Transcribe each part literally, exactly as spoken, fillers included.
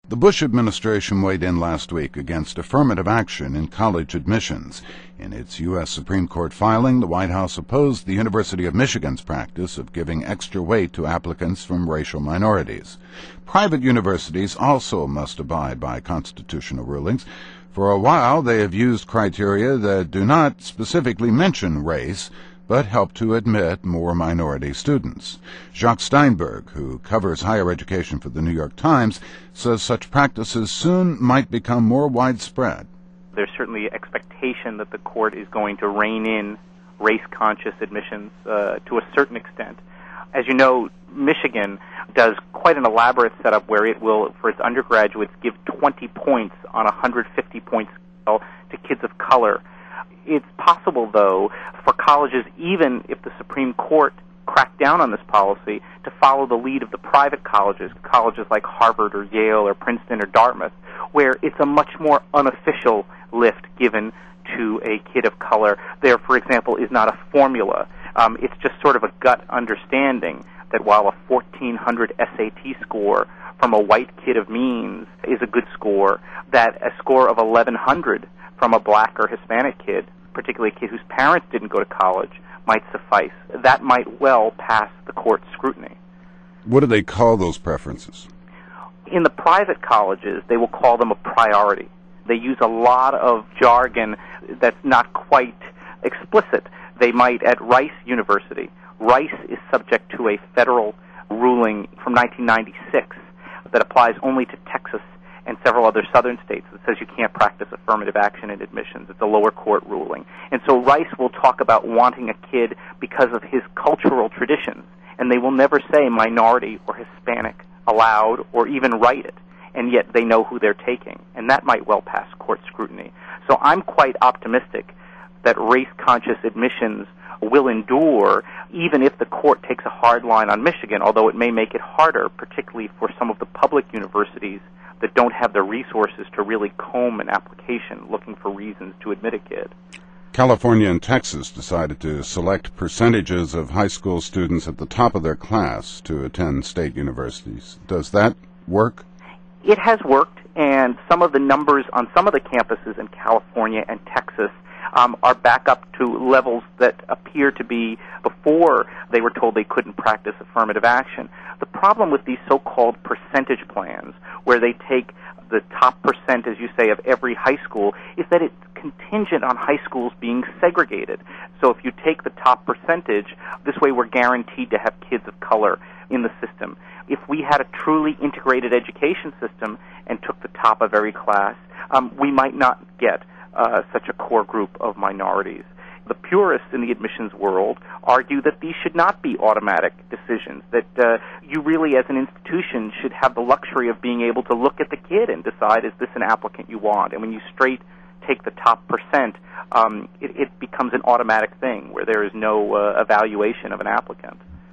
The Bush administration weighed in last week against affirmative action in college admissions. In its U S Supreme Court filing, the White House opposed the University of Michigan's practice of giving extra weight to applicants from racial minorities. Private universities also must abide by constitutional rulings. For a while, they have used criteria that do not specifically mention race, but help to admit more minority students. Jacques Steinberg, who covers higher education for the New York Times, says such practices soon might become more widespread. There's certainly expectation that the court is going to rein in race-conscious admissions uh, to a certain extent. As you know, Michigan does quite an elaborate setup where it will, for its undergraduates, give twenty points on a one hundred fifty point scale to kids of color. It's possible, though, for colleges, even if the Supreme Court cracked down on this policy, to follow the lead of the private colleges, colleges like Harvard or Yale or Princeton or Dartmouth, where it's a much more unofficial lift given to a kid of color. There, for example, is not a formula. Um, it's just sort of a gut understanding that while a fourteen hundred S A T score from a white kid of means is a good score, that a score of eleven hundred from a black or Hispanic kid, particularly a kid whose parents didn't go to college, might suffice. That might well pass the court's scrutiny. What do they call those preferences? In the private colleges, they will call them a priority. They use a lot of jargon that's not quite explicit. They might, at Rice University, Rice is subject to a federal ruling from nineteen ninety-six that applies only to Texas and several other southern states that says you can't practice affirmative action in admissions. It's a lower court ruling. And so Rice will talk about wanting a kid because of his cultural traditions, and they will never say minority or Hispanic aloud or even write it, and yet they know who they're taking, and that might well pass court scrutiny. So I'm quite optimistic that race-conscious admissions will endure, even if the court takes a hard line on Michigan, although it may make it harder, particularly for some of the public universities that don't have the resources to really comb an application looking for reasons to admit a kid. California and Texas decided to select percentages of high school students at the top of their class to attend state universities. Does that work? It has worked, and some of the numbers on some of the campuses in California and Texas um, are back up to levels that appear to be before they were told they couldn't practice affirmative action. The problem with these so-called percentage plans, where they take the top percent, as you say, of every high school, is that it's contingent on high schools being segregated. So if you take the top percentage, this way we're guaranteed to have kids of color in the system. If we had a truly integrated education system and took the top of every class, um, we might not get uh, such a core group of minorities. The purists in the admissions world argue that these should not be automatic decisions, that uh, you really as an institution should have the luxury of being able to look at the kid and decide, is this an applicant you want? And when you straight take the top percent, um, it, it becomes an automatic thing where there is no uh, evaluation of an applicant.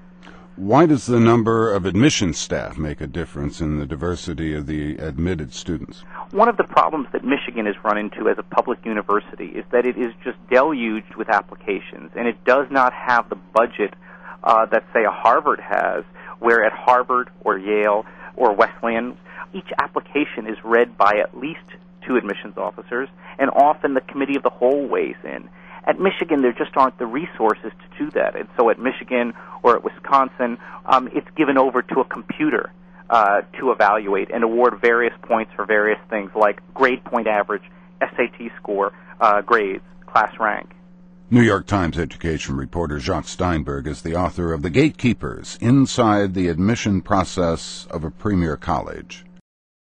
Why does the number of admission staff make a difference in the diversity of the admitted students? One of the problems that Michigan has run into as a public university is that it is just deluged with applications, and it does not have the budget uh, that, say, a Harvard has, where at Harvard or Yale or Wesleyan, each application is read by at least two admissions officers, and often the committee of the whole weighs in. At Michigan, there just aren't the resources to do that. And so at Michigan or at Wisconsin, um, it's given over to a computer uh, to evaluate and award various points for various things like grade point average, S A T score, uh, grades, class rank. New York Times education reporter Jacques Steinberg is the author of The Gatekeepers, Inside the Admission Process of a Premier College.